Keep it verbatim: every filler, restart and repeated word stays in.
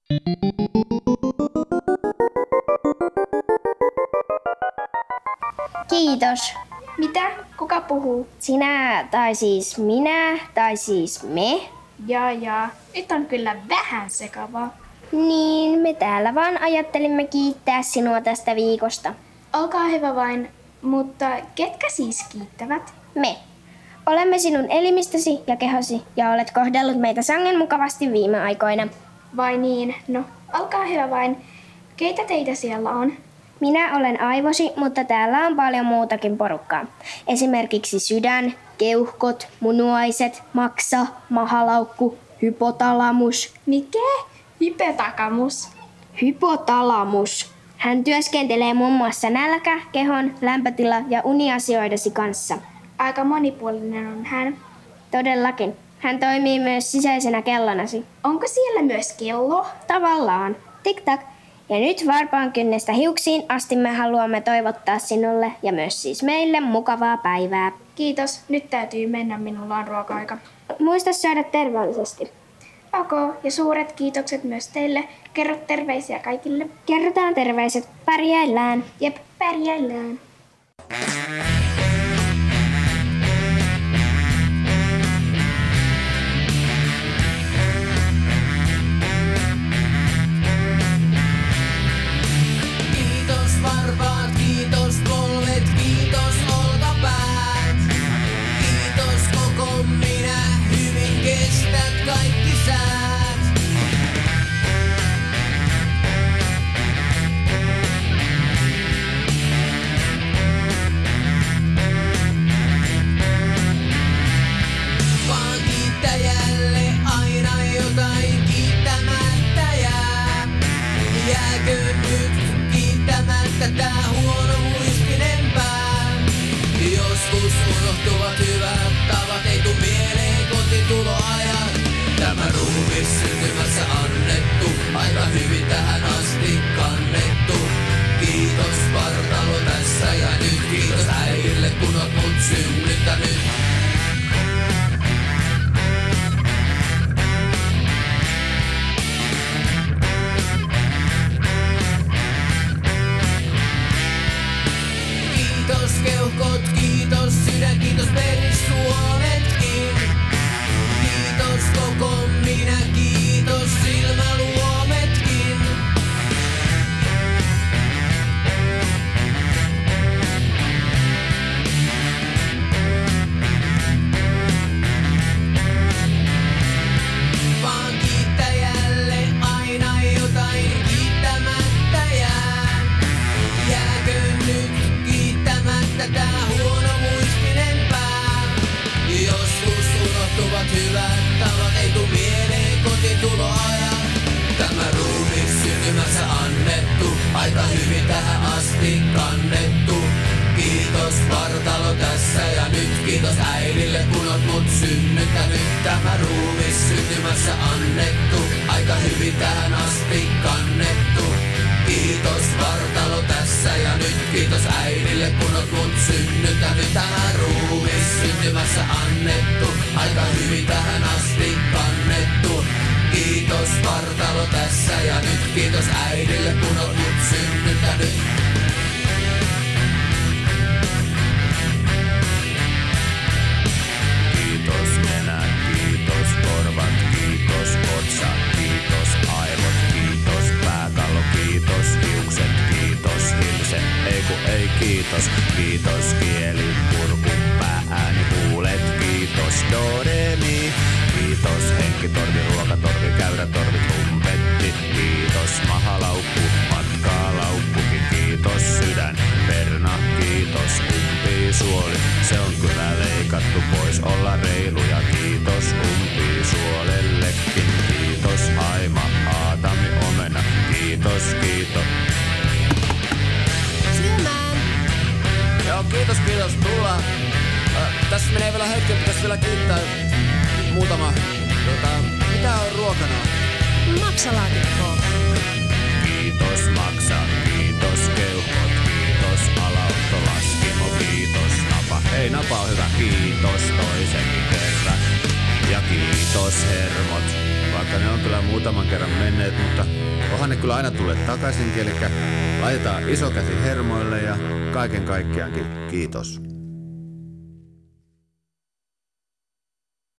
Kiitos. Mitä? Kuka puhuu? Sinä, tai siis minä, tai siis me. Jaa, jaa. Nyt on kyllä vähän sekavaa. Niin, me täällä vaan ajattelimme kiittää sinua tästä viikosta. Olkaa hyvä vain, mutta ketkä siis kiittävät? Me. Olemme sinun elimistösi ja kehosi ja olet kohdellut meitä sangen mukavasti viime aikoina. Vai niin? No, olkaa hyvä vain. Keitä teitä siellä on? Minä olen aivosi, mutta täällä on paljon muutakin porukkaa. Esimerkiksi sydän, keuhkot, munuaiset, maksa, mahalaukku, hypotalamus. Mikä? Hypetakamus. Hypotalamus. Hän työskentelee muun muassa nälkä, kehon, lämpötila ja uniasioidesi kanssa. Aika monipuolinen on hän. Todellakin. Hän toimii myös sisäisenä kellonasi. Onko siellä myös kello? Tavallaan. Tik-tak. Ja nyt varpaan kynnestä hiuksiin asti me haluamme toivottaa sinulle ja myös siis meille mukavaa päivää. Kiitos. Nyt täytyy mennä, minulla on ruoka-aika. Muista syödä terveellisesti. Ok, ja suuret kiitokset myös teille. Kerro terveisiä kaikille. Kerrotaan terveiset. Pärjäillään. Jep, pärjäillään. Tässä menee vielä hetki, pitäisi vielä kiittää muutama. Tota, mitä on ruokana? Maksalaatikkoa. Kiitos maksa, kiitos keuhkot, kiitos alauttolaskimo, kiitos napa. Hei, napa on hyvä, kiitos toisen kerran. Ja kiitos hermot. Vaikka ne on kyllä muutaman kerran menneet, mutta kyllä aina tule takaisinkin, eli laitetaan iso käsi hermoille ja kaiken kaikkiaankin kiitos.